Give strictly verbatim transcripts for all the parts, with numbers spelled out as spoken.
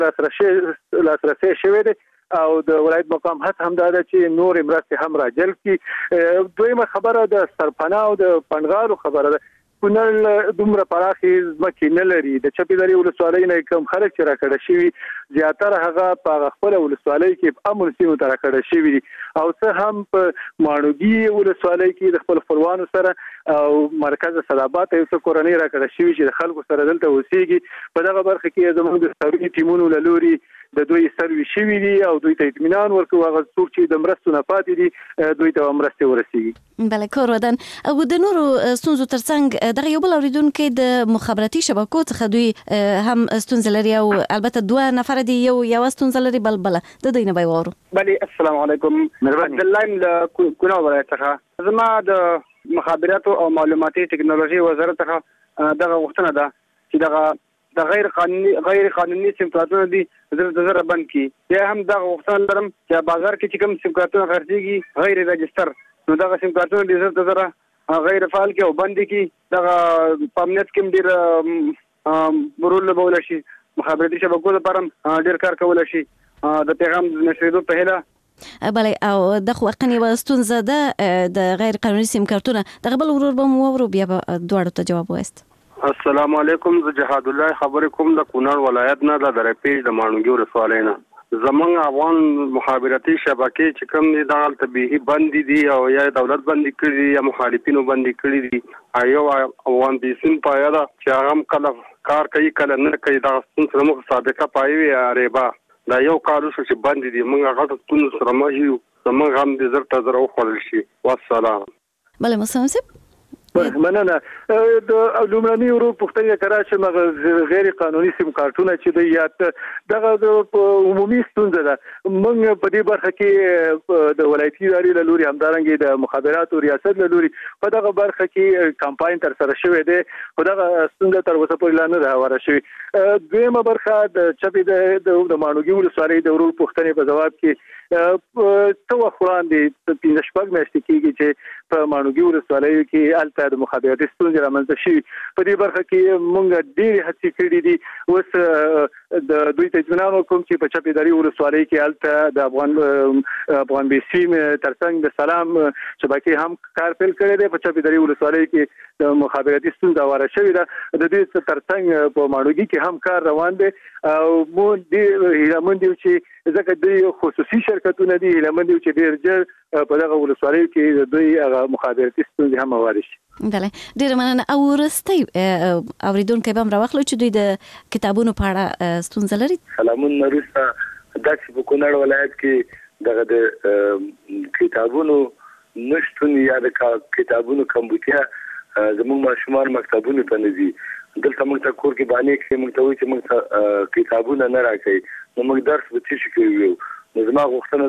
لاسرسي لاسرسي شوی دی او د ولایت مقام هڅه هم ده چې نور مرستې هم راجلب کړي. دویمه خبره د سرپناه او د پنډغالو خبره ده. کونړ دومره پراخې ځمکې نه لري. د چپې درې ولسوالۍ نه کوم خلک چې راکړه شوي زیاتره هغه په خپله ولسوالۍ کې په امن سیمو ته راکړه شوي دي او څه هم په ماڼوګي ولسوالۍ کې د خپل خپلوانو سره او مرکز صدابات یو څه کورنۍ راکړه شوي چې د خلکو سره دلته اوسېږي. په دغه برخه کې زموږ د څاروي ټیمونو له لوري د دوی سروي شوي دي او دوی ته اطمینان ورکوي هغه څوک چې د مرستو نه پاتې دي دوی ته مرستې ورسیږي. بله کار ودان او د نورو ستونزو ترڅنګ دغه یو بل اوریدونکي د مخابراتي شبکو څخه دوی هم ستونزه لري او البته دوه نفر دي یو یو ستونزه لري بل بل د دوی نه به وورو. بله السلام علیکم. عبد الله له کونړ ولایت څخه زما د مخابراتو او معلوماتي ټکنالوژي وزارت څخه دغه غوښتنه ده چې دغه د غیر قانوني غیر قانوني سیم کارتونه دي زر زر بند کی. یا هم دغه غوښتنه لرم چې بازار کې چې کوم سیم کارتونه خرڅيږي غیر رجستر نو دغه سیم کارتونه دي زر زر غیر فعال کې او بند کی. دغه پامنت کې ډیر مرول بول شي مخابراتي شبکو لپاره ډیر کار کول شي د پیغام نشریدو په هله. بله او د خو واقعي واستونزه ده د غیر قانوني سیم کارتونه دغه بل ورور به مو ورو بیا دوړو ته جواب وایست. السلام علیکم. زه جهاد الله خبرې کوم د کونړ ولایت نه د درپیج د ماڼوګي ولسوالۍ نه. زمونږ افغان مخابراتي شبکې چې کوم دي دغه طبيعي بندي دي او یا دولت بندي کړي یا مخالفینو بندي کړي دي. ایو افغان بیسین پایا دا چې هغه کله کار کوي کله نه کوي دا څنګه موږ سابقه پایوي ریبا دا یو کارو چې بندي دي موږ هغه ټول سره مې یو زمونږ هم د زر تزر او خپل شي. والسلام. بله مسلم مننه. د لومړني ورو پوښتنه کړه چې مغه غیر قانوني سیم کارتونه چې د یاد دغه د عمومي ستونزه ده. موږ په دې برخه کې د ولایتي ادارې له لوري همدارنګه د مخابراتو ریاست له لوري په دغه برخه کې کمپاین تر سره شوی دی خو دغه ستونزه تر اوسه پورې لا نه ده هواره شوې. دویمه برخه د چپې د ماڼوګي ولسوالۍ د ورو پوښتنې په جواب کې څو وړاندې پنځه شپږ میاشتې کېږي چې په ماڼوګي ولسوالۍ کې الته د مخابراتي ستونزې رامنځته شوي. په دې برخه کې موږ ډېرې هڅې کړې دي. اوس د دوی ته اطمینان ورکوم چې په چپې درې ولسوالۍ کې الته د افغان افغان بیسیم ترڅنګ د سلام شبکې هم کار پیل کړی دی. په چپې درې ولسوالۍ کې د مخابراتي ستونزه هواره شوې ده. د دې ترڅنګ په ماڼوګي کې هم کار روان دی او موږ دې هیلهمند یو چې ځکه دوی خصوصي شرکتونه دي هیلهمند یو چې ډېر ژر په دغه ولسوالۍ کې دوی هغه مخابراتي ستونزې هم هوارې شي. بله ډېره مننه. او وروستی اورېدونکی به هم راواخلو چې دوی د کتابونو په اړه ستونزه لري. سلامونه وروسته داسې په کونړ ولایت کې دغه د کتابونو نشتون یا د کتابونو کمبودیا زموږ ماشومان مکتبونو ته نه ځي. دلته موږ ته کور کې باندې کې موږ ته وایي چې موږ ته کتابونه نه راکوي نو موږ درس به څه شي کوو. نو زما غوښتنه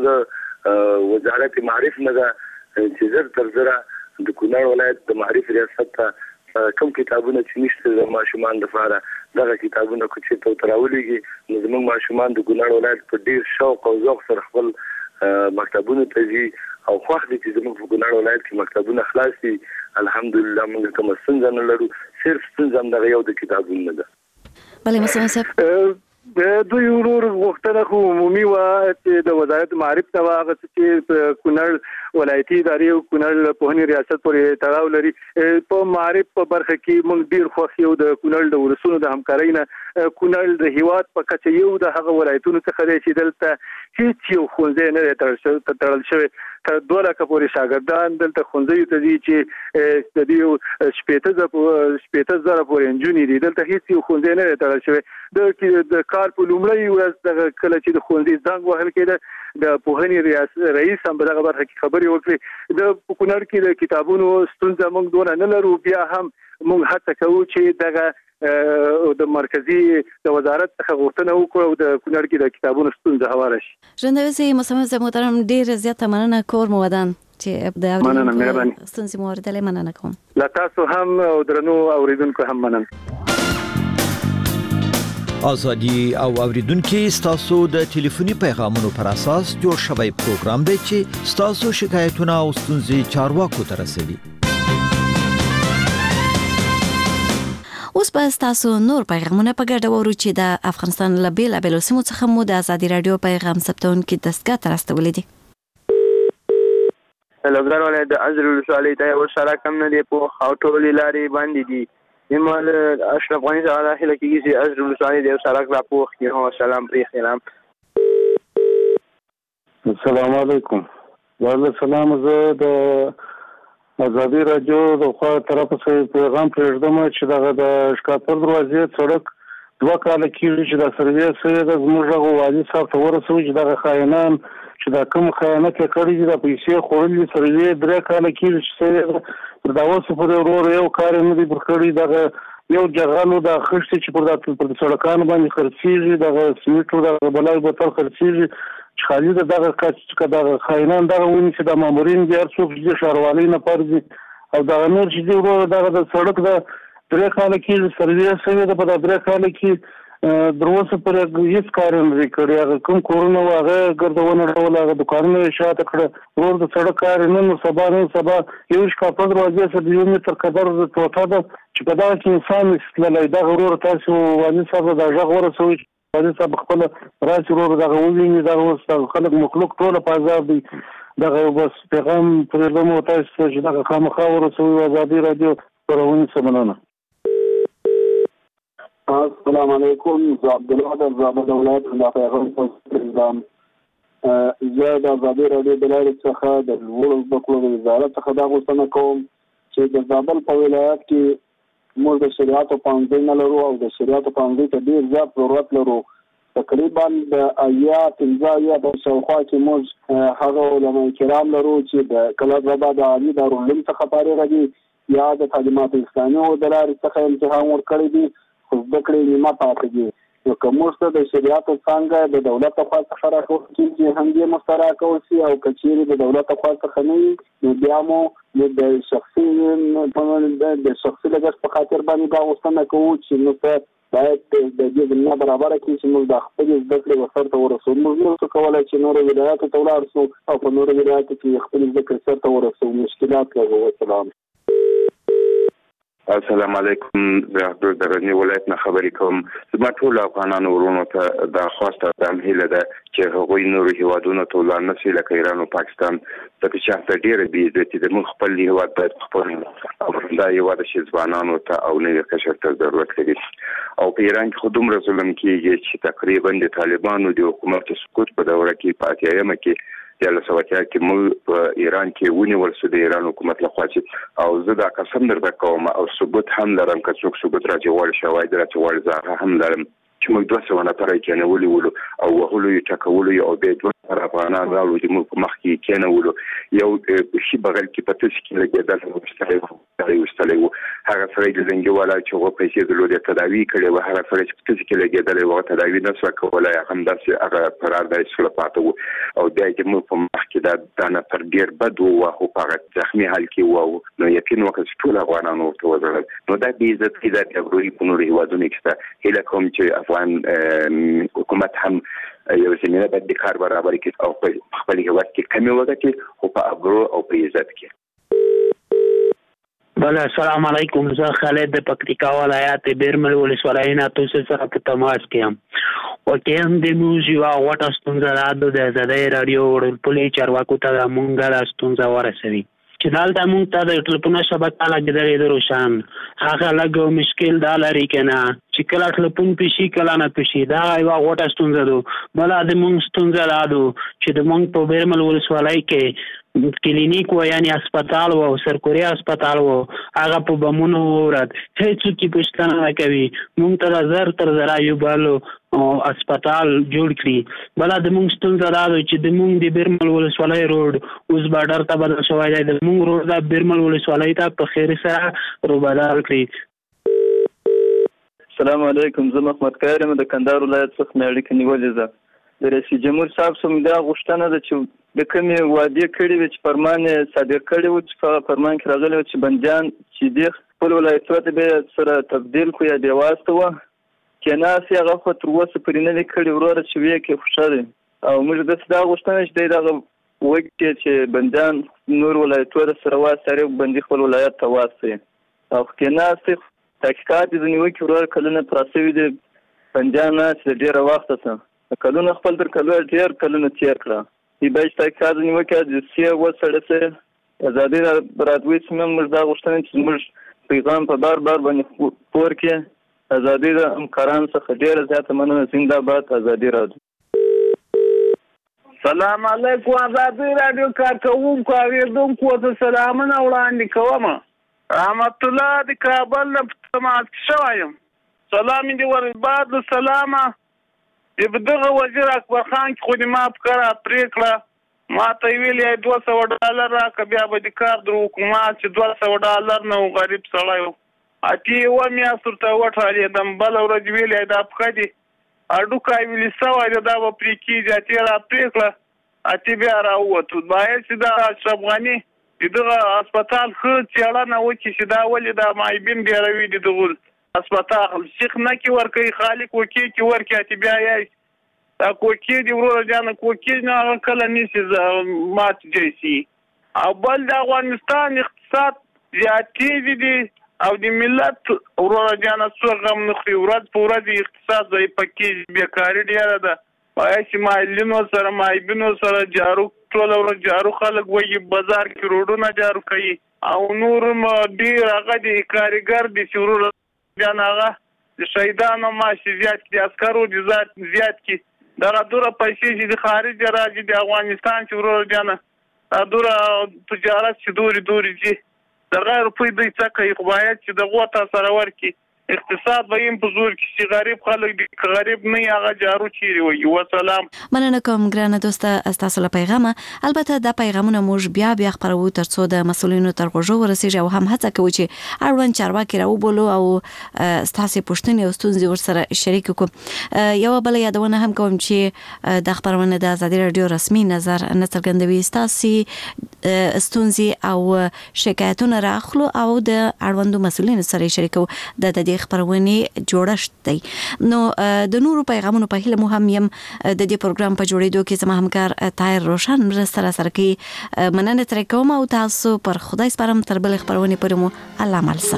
د وزارت معارف نه ده چې زر تر زره د کونړ ولایت د معارف ریاست ته کوم کتابونه چې نشته د ماشومان لپاره دغه کتابونه کو چې ته تراولېږي نو زموږ ماشومان د کونړ ولایت په ډیر شوق او ذوق سره خپل مکتبونو ته ځي او خوښ دي چې زموږ په کونړ ولایت کې مکتبونه خلاص دي. الحمدلله موږ کوم ستونزه نه لرو. صرف ستونزه هم دغه یو د کتابونو نه ده. بله مسلم صاحب د دوی ورور غوښتنه خو عمومي وه چې د وزارت معارف ته وه هغه څه چې په کونړ ولایتي ادارې او کونړ پوهنې ریاست پورې تړاو لري. په معارف په برخه کې موږ ډېر خوښ یو د کونړ د ولسونو د همکارۍ نه. کونړ د هیواد په کچه یو د هغه ولایتونو څخه دی چې دلته هیڅ یو ښوونځی نه دی تړل شوی. تر دوه لکه پورې شاګردان دلته ښوونځیو ته ځي چې د دې شپېته زره پورې نجونې دي. دلته هیڅ یو ښوونځی نه دی تړل شوی. د کال په لومړۍ ورځ دغه کله چې د ښوونځي زنګ وهل کېده د پوهنې رئیس هم په دغه برخه کې خبرې وکړې. د کونړ کې د کتابونو ستونزه موږ دونه نه لرو. بیا هم موږ هڅه کوو چې دغه د مرکزي د وزارت څخه غوښتنه وکړو او د کونړ کې د کتابونو ستونزه هواره شي. ژوندوي مصمم محترم ډېر زیاته مننه. کور مو ودان چې د اورېدونکو ستونزې مو اورېدلې. مننه کوم. له تاسو هم او درنو اورېدونکو هم مننه. آزادی او اوریدونکو ستاسو د ټلیفوني پیغامونو پر اساس جوړ شوی پروګرام دی چې ستاسو شکایتونه او ستونزې چارواکو ته رسوي. اوس به تاسو نور پیغامونه په ګډه وورو چې د افغانستان له بیلابېلو سیمو څخه مو د ازادي راډیو پیغام ثبتونکي دستګاه ته راستولي دي. لوګر ولایت د ازرې ولسوالۍ ته ورسره کم نه دی په او ټولې لارې باندې دي. ایمال اشرف غنی تعالی هله کېږي چې ازرې ولسوالۍ د سړک را پوښ کې هو سلام پری سلام. السلام علیکم. وعلیکم السلام. زه د ازادي راډیو د خوا طرف څخه پیغام پرېږدم چې دغه د شکاپور دروازې سړک دوه کاله کېږي چې د سروې سره د زموږ هغه والي صاحب ته ورسوي چې دغه خاینان چې دا کوم خیانت یې کړی دي د پیسې خوړلي سروې درې کاله کېږي چې سره د اوسه پورې ورور یو کار نه دی پر کړی. دغه یو جغلو د خښتې چې پر د پر سړکانو باندې خرڅېږي دغه سمیټو د بلای بوتل خرڅېږي چې خالي دغه کچ دغه خاینان دغه ونی چې د مامورین دي هر څوک چې ښاروالۍ نه پرځي او دغه نور چې دی ورور دغه د سړک د درې کاله کې سروې سوي ده. په درې کاله کې دروسه پر هیڅ کار نه دی کړی. هغه کوم کورونه هغه ګرځونه ډول هغه دکانونه شاته کړه ورور د سړک کار نه نو سبا نه سبا یو شکاپور دروازې سره یو متر قدر د ټوټه ده چې په دغه کې انسان استلای دا ورور تاسو والي صاحب د ژغ ورسوي والي صاحب خپل راځي ورور دغه ویني دا اوس خلک مخلوق ټول په عذاب دي. دغه بس پیغام پرېږدم تاسو چې دغه خامخا ورسوي ازادي راډیو پرونی سمنانه. السلام علیکم. زه عبدالله د زابل ولایت د پیغام پرېږدم. زه د ازادي راډیو د لارې څخه د لوړو زده کړو د وزارت څخه دا غوښتنه کوم چې د زابل په ولایت کې موږ د شریعت پوهنځی نه لرو او د شریعت پوهنځي ته ډېر زیات ضرورت لرو. تقریبا د ایا پنځه ایا په شاوخوا کې موږ هغه علما کرام لرو چې د کلاب ربا د عالي دارالعلوم څخه فارغ دي یا د تعلیمات اسلامي او د لارې څخه امتحان ورکړی دي زده کړې نیمه پاتې دي. نو که موږ ته د شریعت څنګه د دولت خوا څخه راکول کېږي هم دې مستراح کول شي او که چیرې د دولت خوا څخه نه وي نو بیا مو د شخصي د شخصي لګښت په خاطر باندې دا غوښتنه کوو چې نو ته باید د دې زمینه برابره کړي چې موږ د خپلې زده کړې ورسره ورسوو. موږ نشو کولی چې نورو ولایاتو ته ولاړ شو او په نورو ولایاتو کې خپلې زده کړې سرته ورسوو. مشکلات لرو. والسلام. السلام علیکم. زه عبدالله درنی ولایت نه خبرې کوم. زما ټول افغانانو ورونو ته دا خواسته د هیله ده چې هغوی نورو هیوادونو ته ولاړ نه شي لکه ایران او پاکستان ځکه چې هلته ډېره بېعزتي ده. موږ خپل هیواد باید خپل او دا هیواد چې ځوانانو ته او نوي قشر ته ضرورت لري. او په ایران کې خو دومره ظلم کېږي چې تقریبا د طالبانو د حکومت سقوط په دوره کې په اتیایمه کې یاله سواتیا کې موږ په ایران کې ونیول شو د ایران حکومت لخوا چې او زه دا قسم درته کوم او ثبوت هم لرم که څوک ثبوت راځي غواړي شواهد راځي غواړي زه هم لرم چې موږ دوه سوه نفره یې کېنولي ولو او وهلو یې ټکولو یې او بیا دوه نفره افغانان راوړو چې موږ په مخ کې یې کېنولو. یو ښي بغل کې په تش کې لګېدل ویستلی و ویستلی و هغه سړی د زنګي والا چې هغه پیسې درلودې تداوي کړې وه هغه سړی چې په تش کې لګېدلی و هغه تداوي نه سوه کولی همداسې هغه فرار دی سوله پاته و او بیا چې موږ په مخ کې دا دا نفر ډېر بد و خو په هغه زخمي حال کې و نو یقین وکړه چې ټول افغانان ورته وژړل. نو دا بېعزتي ده د ابروي په نورو هېوادونو کې شته. هیله کوم چې افغان حکومت هم یو زمینه باید د کار برابر کړي او په خپل هېواد کې کمې وګټي خو په ابرو او په عزت کې. بله السلام علیکم. زه خالد د پکتیکا ولایت بیرمل ولسوالۍ نه تاسو سره په تماس کې یم. واقعا د موږ یوه غوټه ستونزه ده د ازادۍ راډیو وړلپلې چارواکو ته موږ دا ستونزه ورسوي چې دلته موږ ته د ټلیفون شبکه لګېدلې ده روشن هغه لږ مشکل دا لري که نه چې کله ټلیفون پیشي کله نه پیشي دا یوه غوټه ستونزه ده. بله د موږ ستونزه دا ده چې د موږ په بیرمل ولسوالۍ کې کلینیک و یعنی اسپتال و سرکوري اسپتال و هغه په بمونو ورد هیڅوک یې پوښتنه نه کوي. موږ ته زر تر زره یو بل اسپتال جوړ کړي. بله د موږ ستونزه دا ده چې د موږ د بیرمل ولسوالۍ روډ اوس باډر ته بدل شوی دی. د موږ روډ د بیرمل ولسوالۍ ته په خیر سره روبدل کړي. السلام علیکم. زه محمد کار یم د کندهار ولایت څخه مې اړیکه نیولې ده. د رئیس جمهور صاحب څخه مې دا غوښتنه ده چې د کومې وعدې کړې وې چې فرمان یې صادر کړی و چې په فرمان کې راغلی و چې بندیان چې دې خپل ولایتونو ته به یې سره تبدیل کړو یا بې واسطه وه کېناستې هغه خو تر اوسه پورې نه دي کړي وروره چې ویې کې خوښه دی او موږ داسې دا غوښتنه چې دی دغه وکړي چې بندیان نور ولایتونو سره واستوي بندي خپل ولایت ته واستوي او کېناستې تحقیقات د نیوکې ورور کلونه پراسوي د پنځانه چې ډیره وخت څه کلونه خپل تر کلونه ډیر کلونه تیر کړه دی به تحقیقات نیوکې د سی وسړه سره ازادي رادیو سیمه موږ دا غوښتنه چې موږ پیغام په بار بار باندې پور کې ازادي د همکاران څخه ډیره زیاته مننه زنده باد ازادي رادیو سلام علیکم ازادي رادیو کارکونکو اوریدونکو ته سلامونه وړاندې کوم رحمت الله د کابل نه تماس شوایم سلام دې ورباد سلامه دغه وزیر اکبر خان خو دې ما فکر پریکړه ما ته ویلې دوه سوه ډالر راکړه بیا به د کار در حکومت چې دوه سوه ډالر نه و غریب سړی و اتې اوه میاشت ورته وټالېدم بله ورځ ویلې دا پښه دي هډوکی ویلې سوی دی دا به پرې کېږي اتې را پرې کړه اتې بیا راووتو باید چې دا اشرف غني د دغه هسپتال ښه څېړنه وکړي چې دا ولې دا معیبین ډېروي دي دغه هسپتال سیخ نه کې ورکوي خالق کوکې کې ورکړي اتې بیا یې دا کوکې دي وروره جانه کوکې نه هغه کله نیسي مات جیسي او بل د افغانستان اقتصاد زیاتېږي دي او د ملت وروره جانه څوک غم نه خوري ورځ په ورځ اقتصاد ضعیفه کېږي بېکاري ډېره ده باید چې مایلینو سره مایبینو سره جارو ټوله ورځ جارو خلک وایي بازار کې روډونه جارو کوي او نور ډېر هغه د کارګر دي چې وروره جانه هغه د شهیدانو معاش زیات کړي عسکرو د زیات کړي دغه دوره پیسې چې د خارج راځي د افغانستان چې وروره جانه دا دوره تجارت چې دورې دورې ځي دغه روپۍ دوی څه کوي خو باید چې دغو ته سره ورکړي اقتصاد به یې په زور کې چې غریب خلک دي که غریب نه هغه جارو چیرې وایي وسلام مننه کوم ګرانه دوسته ستاسو له پیغامه البته دا پیغامونه موږ بیا بیا خپروو تر څو د مسؤلینو تر غوږو ورسیږي او هم هڅه کوو چې اړوند چارواکي راوبولو او ستاسو پوښتنې او ستونزې ورسره شریک کړو یو بل یادونه هم کوم چې د خبرونه د ازادي رادیو رسمي نظر نه څرګندوي ستاسو ستونزې او شکایتونه راخلو او د اړوندو مسؤلینو سره شریکو د دې خبرونه جوړشت دی نو د نورو پیغامونو په هیله مو هم يم د دې پروګرام په جوړېدو کې زما همکار طاهر روشن مرسته سره کوي مننه تر کوم او تاسو پر خدای سپارم تر بل خبرونه پرمو الله مالسه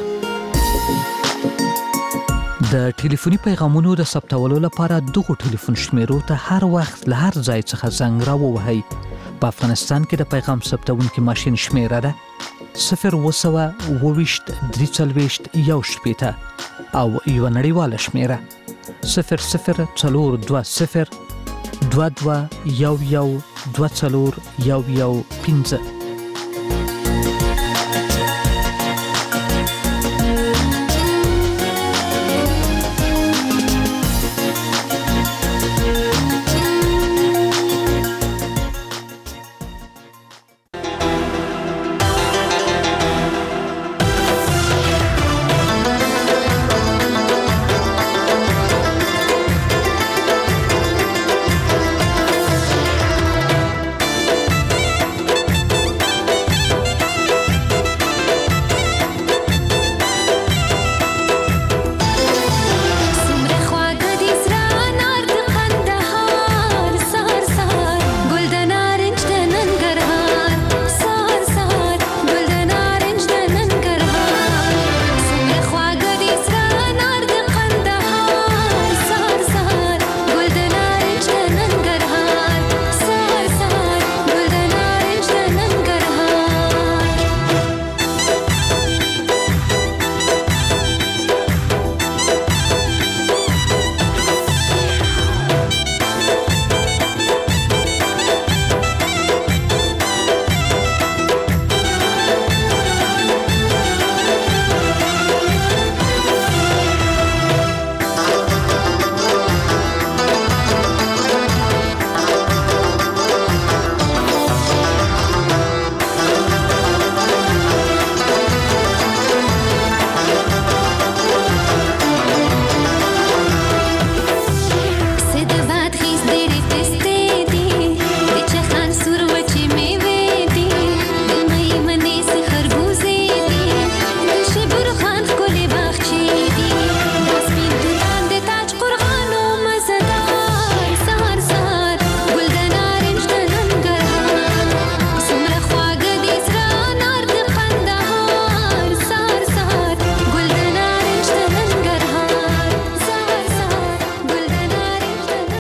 د ټلیفوني پیغامونو د ثبتولو لپاره دغه ټلیفون شمیرو ته هر وخت له هر ځای څخه زنګ راووهئ په افغانستان کې د پیغام ثبتونکو ماشين شمیره ده صفر وسوه وویشت درې څلوېښت یو شپېته او یو نړیواله شمیره صفر صفر څلور دوه صفر دوه دوه یو یو دوه څلور یو یو پنځه